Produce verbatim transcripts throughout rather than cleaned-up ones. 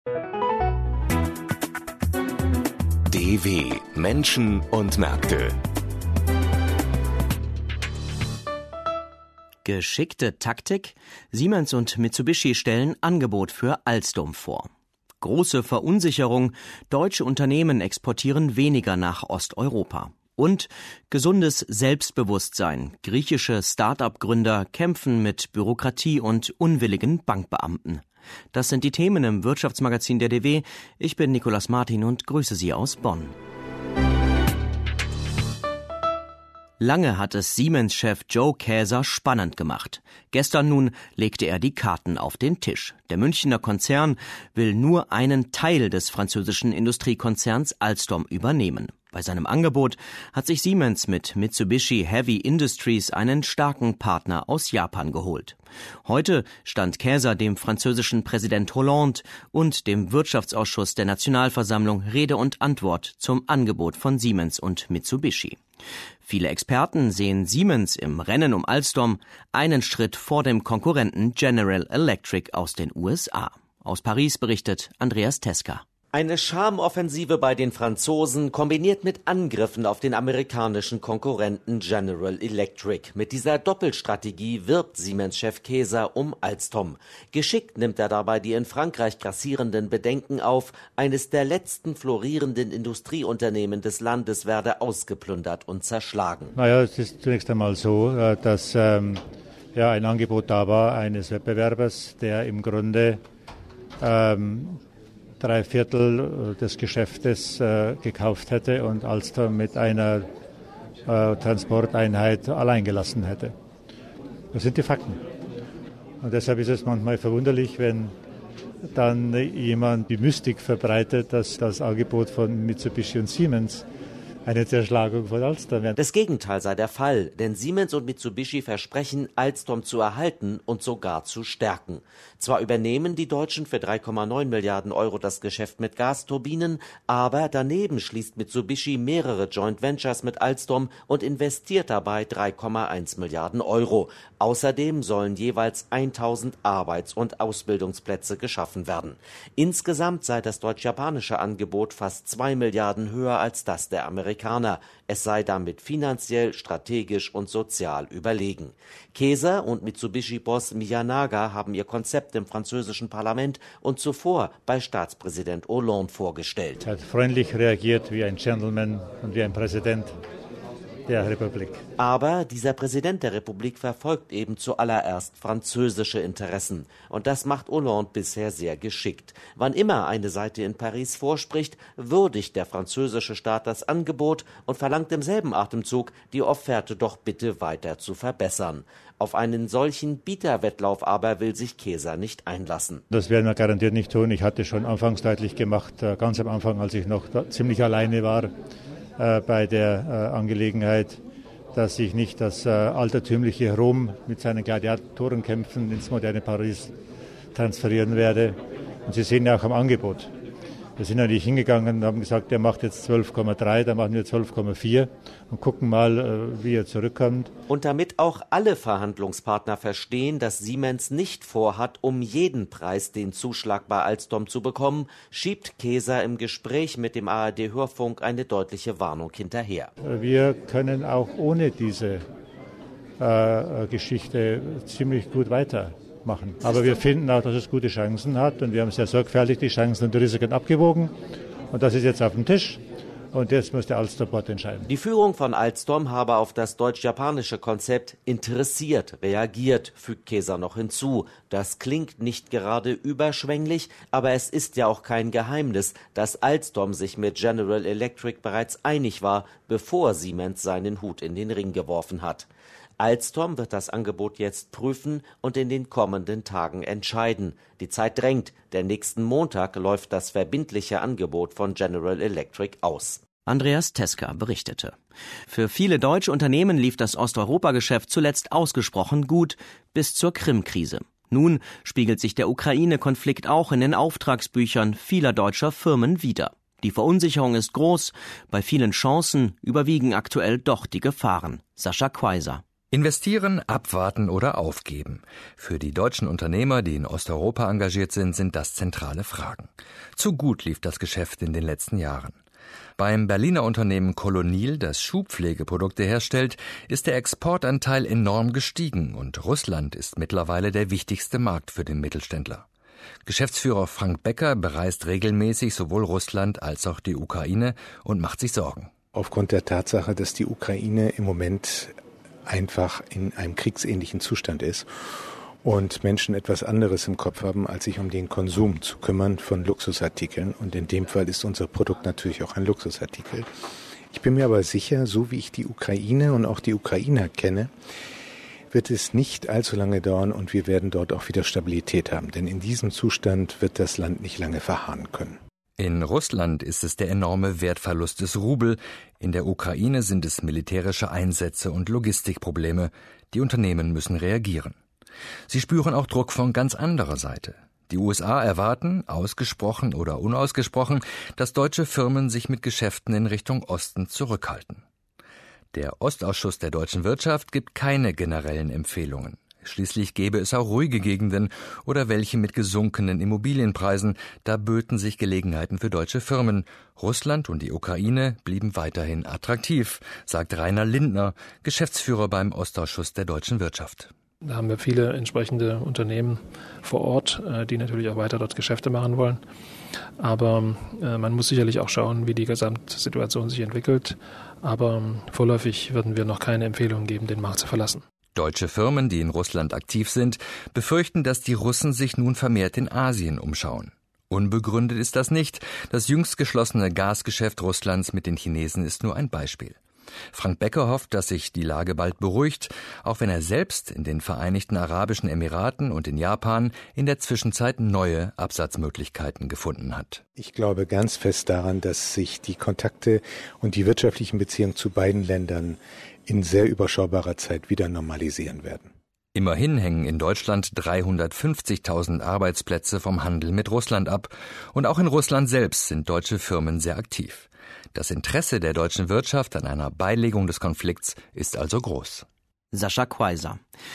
D W Menschen und Märkte. Geschickte Taktik? Siemens und Mitsubishi stellen Angebot für Alstom vor. Große Verunsicherung, deutsche Unternehmen exportieren weniger nach Osteuropa. Und gesundes Selbstbewusstsein. Griechische Start-up-Gründer kämpfen mit Bürokratie und unwilligen Bankbeamten. Das sind die Themen im Wirtschaftsmagazin der D W. Ich bin Nicolas Martin und grüße Sie aus Bonn. Lange hat es Siemens-Chef Joe Kaeser spannend gemacht. Gestern nun legte er die Karten auf den Tisch. Der Münchner Konzern will nur einen Teil des französischen Industriekonzerns Alstom übernehmen. Bei seinem Angebot hat sich Siemens mit Mitsubishi Heavy Industries einen starken Partner aus Japan geholt. Heute stand Kaeser dem französischen Präsident Hollande und dem Wirtschaftsausschuss der Nationalversammlung Rede und Antwort zum Angebot von Siemens und Mitsubishi. Viele Experten sehen Siemens im Rennen um Alstom einen Schritt vor dem Konkurrenten General Electric aus den U S A. Aus Paris berichtet Andreas Teska. Eine Charmoffensive bei den Franzosen kombiniert mit Angriffen auf den amerikanischen Konkurrenten General Electric. Mit dieser Doppelstrategie wirbt Siemens-Chef Kaeser um Alstom. Geschickt nimmt er dabei die in Frankreich grassierenden Bedenken auf, eines der letzten florierenden Industrieunternehmen des Landes werde ausgeplündert und zerschlagen. Naja, es ist zunächst einmal so, dass ähm, ja, ein Angebot da war eines Wettbewerbers, der im Grunde ähm, drei Viertel des Geschäftes äh, gekauft hätte und Alstom mit einer äh, Transporteinheit allein gelassen hätte. Das sind die Fakten. Und deshalb ist es manchmal verwunderlich, wenn dann jemand die Mystik verbreitet, dass das Angebot von Mitsubishi und Siemens eine Zerschlagung von Alstom wäre. Das Gegenteil sei der Fall, denn Siemens und Mitsubishi versprechen, Alstom zu erhalten und sogar zu stärken. Zwar übernehmen die Deutschen für drei Komma neun Milliarden Euro das Geschäft mit Gasturbinen, aber daneben schließt Mitsubishi mehrere Joint Ventures mit Alstom und investiert dabei drei Komma eins Milliarden Euro. Außerdem sollen jeweils tausend Arbeits- und Ausbildungsplätze geschaffen werden. Insgesamt sei das deutsch-japanische Angebot fast zwei Milliarden höher als das der Amerikaner. Es sei damit finanziell, strategisch und sozial überlegen. Kaeser und Mitsubishi-Boss Miyanaga haben ihr Konzept im französischen Parlament und zuvor bei Staatspräsident Hollande vorgestellt. Er hat freundlich reagiert wie ein Gentleman und wie ein Präsident der Republik. Aber dieser Präsident der Republik verfolgt eben zuallererst französische Interessen. Und das macht Hollande bisher sehr geschickt. Wann immer eine Seite in Paris vorspricht, würdigt der französische Staat das Angebot und verlangt im selben Atemzug, die Offerte doch bitte weiter zu verbessern. Auf einen solchen Bieterwettlauf aber will sich Kaeser nicht einlassen. Das werden wir garantiert nicht tun. Ich hatte schon anfangs deutlich gemacht, ganz am Anfang, als ich noch ziemlich alleine war, bei der äh, Angelegenheit, dass ich nicht das äh, altertümliche Rom mit seinen Gladiatorenkämpfen ins moderne Paris transferieren werde. Und Sie sehen ja auch am Angebot. Wir sind natürlich hingegangen und haben gesagt, der macht jetzt zwölf Komma drei, dann machen wir zwölf Komma vier und gucken mal, äh, wie er zurückkommt. Und damit auch alle Verhandlungspartner verstehen, dass Siemens nicht vorhat, um jeden Preis den Zuschlag bei Alstom zu bekommen, schiebt Kaeser im Gespräch mit dem A R D-Hörfunk eine deutliche Warnung hinterher. Wir können auch ohne diese äh, Geschichte ziemlich gut weiter machen. Aber wir finden auch, dass es gute Chancen hat und wir haben sehr sorgfältig die Chancen und die Risiken abgewogen und das ist jetzt auf dem Tisch und jetzt muss der Alstom-Board entscheiden. Die Führung von Alstom habe auf das deutsch-japanische Konzept interessiert reagiert, fügt Kaeser noch hinzu. Das klingt nicht gerade überschwänglich, aber es ist ja auch kein Geheimnis, dass Alstom sich mit General Electric bereits einig war, bevor Siemens seinen Hut in den Ring geworfen hat. Alstom wird das Angebot jetzt prüfen und in den kommenden Tagen entscheiden. Die Zeit drängt, denn nächsten Montag läuft das verbindliche Angebot von General Electric aus. Andreas Teska berichtete. Für viele deutsche Unternehmen lief das Osteuropa-Geschäft zuletzt ausgesprochen gut, bis zur Krim-Krise. Nun spiegelt sich der Ukraine-Konflikt auch in den Auftragsbüchern vieler deutscher Firmen wider. Die Verunsicherung ist groß, bei vielen Chancen überwiegen aktuell doch die Gefahren. Sascha Quaiser. Investieren, abwarten oder aufgeben. Für die deutschen Unternehmer, die in Osteuropa engagiert sind, sind das zentrale Fragen. Zu gut lief das Geschäft in den letzten Jahren. Beim Berliner Unternehmen Colonial, das Schuhpflegeprodukte herstellt, ist der Exportanteil enorm gestiegen und Russland ist mittlerweile der wichtigste Markt für den Mittelständler. Geschäftsführer Frank Becker bereist regelmäßig sowohl Russland als auch die Ukraine und macht sich Sorgen. Aufgrund der Tatsache, dass die Ukraine im Moment einfach in einem kriegsähnlichen Zustand ist und Menschen etwas anderes im Kopf haben, als sich um den Konsum zu kümmern von Luxusartikeln. Und in dem Fall ist unser Produkt natürlich auch ein Luxusartikel. Ich bin mir aber sicher, so wie ich die Ukraine und auch die Ukrainer kenne, wird es nicht allzu lange dauern und wir werden dort auch wieder Stabilität haben. Denn in diesem Zustand wird das Land nicht lange verharren können. In Russland ist es der enorme Wertverlust des Rubel, in der Ukraine sind es militärische Einsätze und Logistikprobleme. Die Unternehmen müssen reagieren. Sie spüren auch Druck von ganz anderer Seite. Die U S A erwarten, ausgesprochen oder unausgesprochen, dass deutsche Firmen sich mit Geschäften in Richtung Osten zurückhalten. Der Ostausschuss der deutschen Wirtschaft gibt keine generellen Empfehlungen. Schließlich gäbe es auch ruhige Gegenden oder welche mit gesunkenen Immobilienpreisen. Da böten sich Gelegenheiten für deutsche Firmen. Russland und die Ukraine blieben weiterhin attraktiv, sagt Rainer Lindner, Geschäftsführer beim Ostausschuss der deutschen Wirtschaft. Da haben wir viele entsprechende Unternehmen vor Ort, die natürlich auch weiter dort Geschäfte machen wollen. Aber man muss sicherlich auch schauen, wie die Gesamtsituation sich entwickelt. Aber vorläufig würden wir noch keine Empfehlung geben, den Markt zu verlassen. Deutsche Firmen, die in Russland aktiv sind, befürchten, dass die Russen sich nun vermehrt in Asien umschauen. Unbegründet ist das nicht. Das jüngst geschlossene Gasgeschäft Russlands mit den Chinesen ist nur ein Beispiel. Frank Becker hofft, dass sich die Lage bald beruhigt, auch wenn er selbst in den Vereinigten Arabischen Emiraten und in Japan in der Zwischenzeit neue Absatzmöglichkeiten gefunden hat. Ich glaube ganz fest daran, dass sich die Kontakte und die wirtschaftlichen Beziehungen zu beiden Ländern in sehr überschaubarer Zeit wieder normalisieren werden. Immerhin hängen in Deutschland dreihundertfünfzigtausend Arbeitsplätze vom Handel mit Russland ab. Und auch in Russland selbst sind deutsche Firmen sehr aktiv. Das Interesse der deutschen Wirtschaft an einer Beilegung des Konflikts ist also groß. Sascha Quaiser.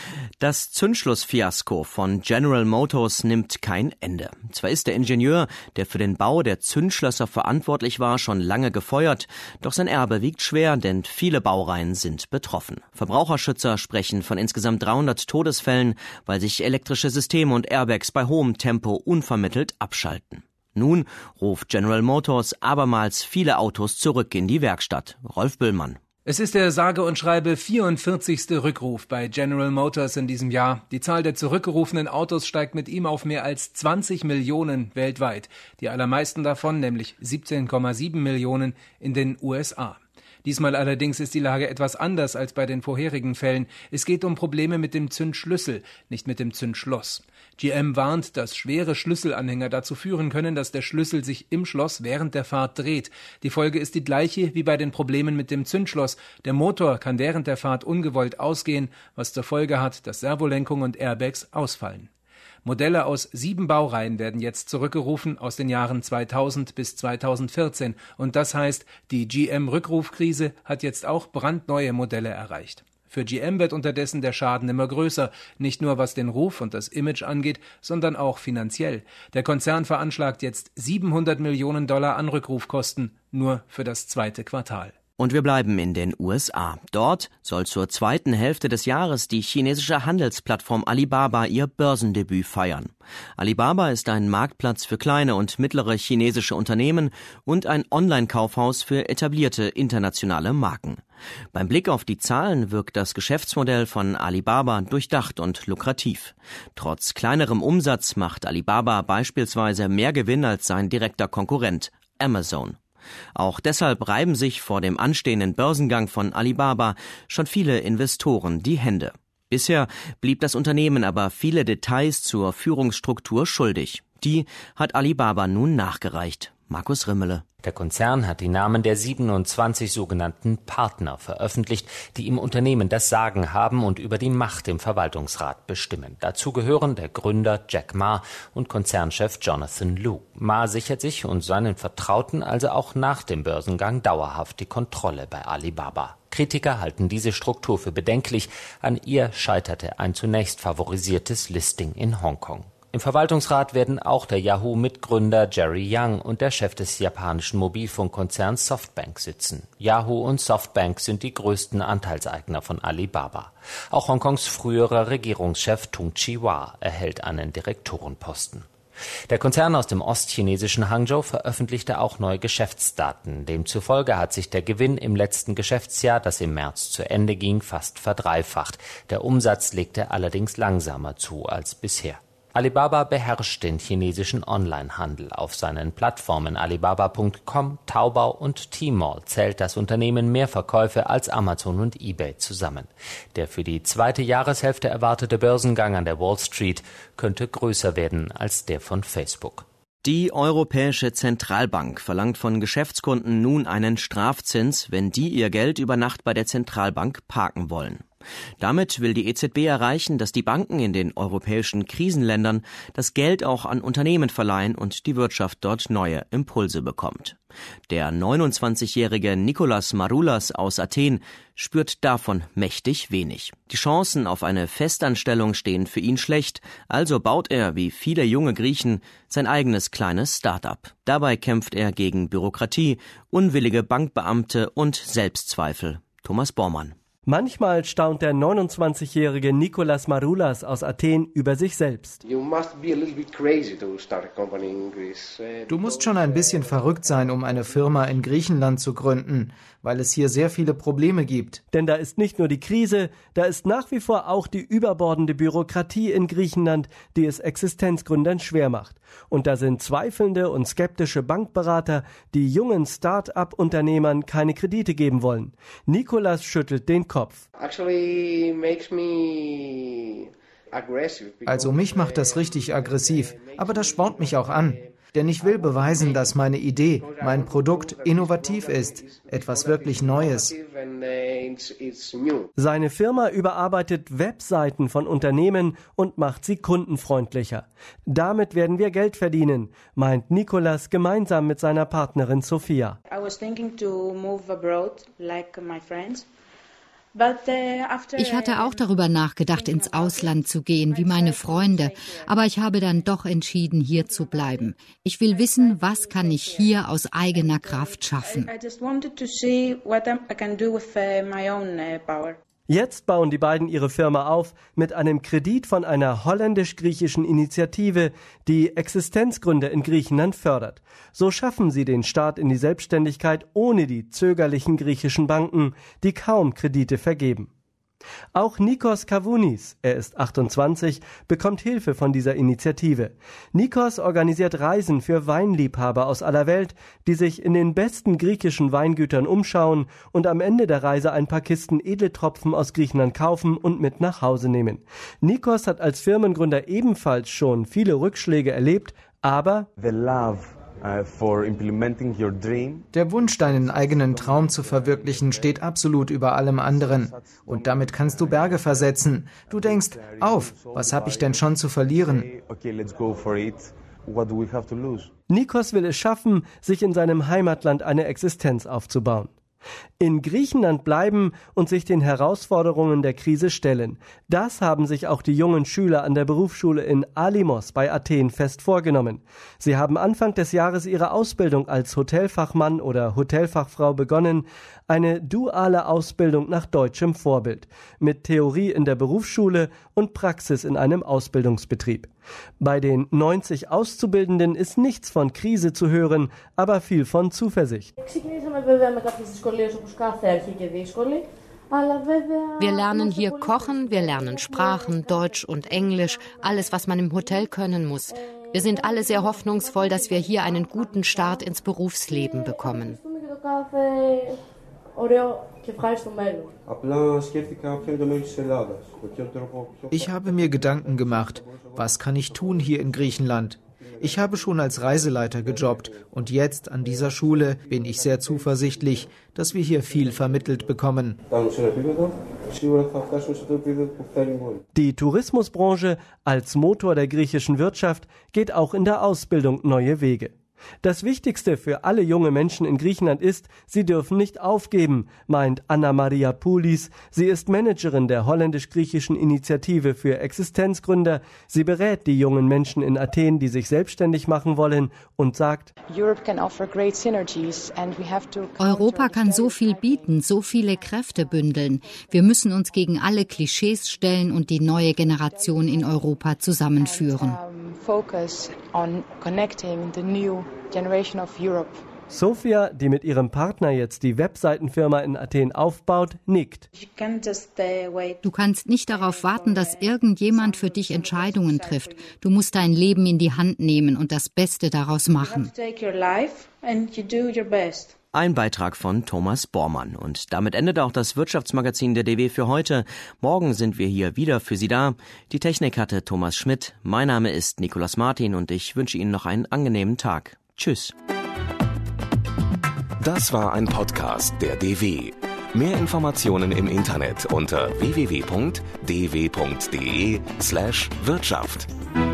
Das Zündschlussfiasko von General Motors nimmt kein Ende. Zwar ist der Ingenieur, der für den Bau der Zündschlösser verantwortlich war, schon lange gefeuert, doch sein Erbe wiegt schwer, denn viele Baureihen sind betroffen. Verbraucherschützer sprechen von insgesamt dreihundert Todesfällen, weil sich elektrische Systeme und Airbags bei hohem Tempo unvermittelt abschalten. Nun ruft General Motors abermals viele Autos zurück in die Werkstatt. Rolf Büllmann. Es ist der sage und schreibe vierundvierzigste Rückruf bei General Motors in diesem Jahr. Die Zahl der zurückgerufenen Autos steigt mit ihm auf mehr als zwanzig Millionen weltweit. Die allermeisten davon, nämlich siebzehn Komma sieben Millionen, in den U S A. Diesmal allerdings ist die Lage etwas anders als bei den vorherigen Fällen. Es geht um Probleme mit dem Zündschlüssel, nicht mit dem Zündschloss. G M warnt, dass schwere Schlüsselanhänger dazu führen können, dass der Schlüssel sich im Schloss während der Fahrt dreht. Die Folge ist die gleiche wie bei den Problemen mit dem Zündschloss. Der Motor kann während der Fahrt ungewollt ausgehen, was zur Folge hat, dass Servolenkung und Airbags ausfallen. Modelle aus sieben Baureihen werden jetzt zurückgerufen aus den Jahren zweitausend bis zweitausendvierzehn. Und das heißt, die G M-Rückrufkrise hat jetzt auch brandneue Modelle erreicht. Für G M wird unterdessen der Schaden immer größer, nicht nur was den Ruf und das Image angeht, sondern auch finanziell. Der Konzern veranschlagt jetzt siebenhundert Millionen Dollar an Rückrufkosten, nur für das zweite Quartal. Und wir bleiben in den U S A. Dort soll zur zweiten Hälfte des Jahres die chinesische Handelsplattform Alibaba ihr Börsendebüt feiern. Alibaba ist ein Marktplatz für kleine und mittlere chinesische Unternehmen und ein Online-Kaufhaus für etablierte internationale Marken. Beim Blick auf die Zahlen wirkt das Geschäftsmodell von Alibaba durchdacht und lukrativ. Trotz kleinerem Umsatz macht Alibaba beispielsweise mehr Gewinn als sein direkter Konkurrent Amazon. Auch deshalb reiben sich vor dem anstehenden Börsengang von Alibaba schon viele Investoren die Hände. Bisher blieb das Unternehmen aber viele Details zur Führungsstruktur schuldig. Die hat Alibaba nun nachgereicht. Markus Rimmele. Der Konzern hat die Namen der siebenundzwanzig sogenannten Partner veröffentlicht, die im Unternehmen das Sagen haben und über die Macht im Verwaltungsrat bestimmen. Dazu gehören der Gründer Jack Ma und Konzernchef Jonathan Lu. Ma sichert sich und seinen Vertrauten also auch nach dem Börsengang dauerhaft die Kontrolle bei Alibaba. Kritiker halten diese Struktur für bedenklich. An ihr scheiterte ein zunächst favorisiertes Listing in Hongkong. Im Verwaltungsrat werden auch der Yahoo-Mitgründer Jerry Yang und der Chef des japanischen Mobilfunkkonzerns Softbank sitzen. Yahoo und Softbank sind die größten Anteilseigner von Alibaba. Auch Hongkongs früherer Regierungschef Tung Chee-hwa erhält einen Direktorenposten. Der Konzern aus dem ostchinesischen Hangzhou veröffentlichte auch neue Geschäftsdaten. Demzufolge hat sich der Gewinn im letzten Geschäftsjahr, das im März zu Ende ging, fast verdreifacht. Der Umsatz legte allerdings langsamer zu als bisher. Alibaba beherrscht den chinesischen Onlinehandel. Auf seinen Plattformen Alibaba Punkt com, Taobao und Tmall zählt das Unternehmen mehr Verkäufe als Amazon und eBay zusammen. Der für die zweite Jahreshälfte erwartete Börsengang an der Wall Street könnte größer werden als der von Facebook. Die Europäische Zentralbank verlangt von Geschäftskunden nun einen Strafzins, wenn die ihr Geld über Nacht bei der Zentralbank parken wollen. Damit will die E Z B erreichen, dass die Banken in den europäischen Krisenländern das Geld auch an Unternehmen verleihen und die Wirtschaft dort neue Impulse bekommt. Der neunundzwanzigjährige Nicolas Maroulas aus Athen spürt davon mächtig wenig. Die Chancen auf eine Festanstellung stehen für ihn schlecht, also baut er, wie viele junge Griechen, sein eigenes kleines Start-up. Dabei kämpft er gegen Bürokratie, unwillige Bankbeamte und Selbstzweifel. Thomas Bormann. Manchmal staunt der neunundzwanzigjährige Nicolas Maroulas aus Athen über sich selbst. Du musst schon ein bisschen verrückt sein, um eine Firma in Griechenland zu gründen, weil es hier sehr viele Probleme gibt. Denn da ist nicht nur die Krise, da ist nach wie vor auch die überbordende Bürokratie in Griechenland, die es Existenzgründern schwer macht. Und da sind zweifelnde und skeptische Bankberater, die jungen Start-up-Unternehmern keine Kredite geben wollen. Nicolas schüttelt den Kopf. Also mich macht das richtig aggressiv, aber das spornt mich auch an. Denn ich will beweisen, dass meine Idee, mein Produkt innovativ ist, etwas wirklich Neues. Seine Firma überarbeitet Webseiten von Unternehmen und macht sie kundenfreundlicher. Damit werden wir Geld verdienen, meint Nicolas gemeinsam mit seiner Partnerin Sophia. I was thinking to move abroad, like my friends. Ich hatte auch darüber nachgedacht, ins Ausland zu gehen, wie meine Freunde. Aber ich habe dann doch entschieden, hier zu bleiben. Ich will wissen, was kann ich hier aus eigener Kraft schaffen. Jetzt bauen die beiden ihre Firma auf mit einem Kredit von einer holländisch-griechischen Initiative, die Existenzgründer in Griechenland fördert. So schaffen sie den Start in die Selbstständigkeit ohne die zögerlichen griechischen Banken, die kaum Kredite vergeben. Auch Nikos Kavounis, er ist achtundzwanzig, bekommt Hilfe von dieser Initiative. Nikos organisiert Reisen für Weinliebhaber aus aller Welt, die sich in den besten griechischen Weingütern umschauen und am Ende der Reise ein paar Kisten Edeltropfen aus Griechenland kaufen und mit nach Hause nehmen. Nikos hat als Firmengründer ebenfalls schon viele Rückschläge erlebt, aber der Wunsch, deinen eigenen Traum zu verwirklichen, steht absolut über allem anderen. Und damit kannst du Berge versetzen. Du denkst, auf, was habe ich denn schon zu verlieren? Nikos will es schaffen, sich in seinem Heimatland eine Existenz aufzubauen. In Griechenland bleiben und sich den Herausforderungen der Krise stellen. Das haben sich auch die jungen Schüler an der Berufsschule in Alimos bei Athen fest vorgenommen. Sie haben Anfang des Jahres ihre Ausbildung als Hotelfachmann oder Hotelfachfrau begonnen, eine duale Ausbildung nach deutschem Vorbild, mit Theorie in der Berufsschule und Praxis in einem Ausbildungsbetrieb. Bei den neunzig Auszubildenden ist nichts von Krise zu hören, aber viel von Zuversicht. Wir lernen hier kochen, wir lernen Sprachen, Deutsch und Englisch, alles, was man im Hotel können muss. Wir sind alle sehr hoffnungsvoll, dass wir hier einen guten Start ins Berufsleben bekommen. Ich habe mir Gedanken gemacht, was kann ich tun hier in Griechenland? Ich habe schon als Reiseleiter gejobbt und jetzt an dieser Schule bin ich sehr zuversichtlich, dass wir hier viel vermittelt bekommen. Die Tourismusbranche als Motor der griechischen Wirtschaft geht auch in der Ausbildung neue Wege. Das Wichtigste für alle junge Menschen in Griechenland ist, sie dürfen nicht aufgeben, meint Anna Maria Poulis. Sie ist Managerin der holländisch-griechischen Initiative für Existenzgründer. Sie berät die jungen Menschen in Athen, die sich selbstständig machen wollen, und sagt: Europa kann so viel bieten, so viele Kräfte bündeln. Wir müssen uns gegen alle Klischees stellen und die neue Generation in Europa zusammenführen. Sofia, die mit ihrem Partner jetzt die Webseitenfirma in Athen aufbaut, nickt. Du kannst nicht darauf warten, dass irgendjemand für dich Entscheidungen trifft. Du musst dein Leben in die Hand nehmen und das Beste daraus machen. Ein Beitrag von Thomas Bormann. Und damit endet auch das Wirtschaftsmagazin der D W für heute. Morgen sind wir hier wieder für Sie da. Die Technik hatte Thomas Schmidt. Mein Name ist Nikolaus Martin und ich wünsche Ihnen noch einen angenehmen Tag. Tschüss. Das war ein Podcast der D W. Mehr Informationen im Internet unter w w w punkt d w punkt d e slash Wirtschaft.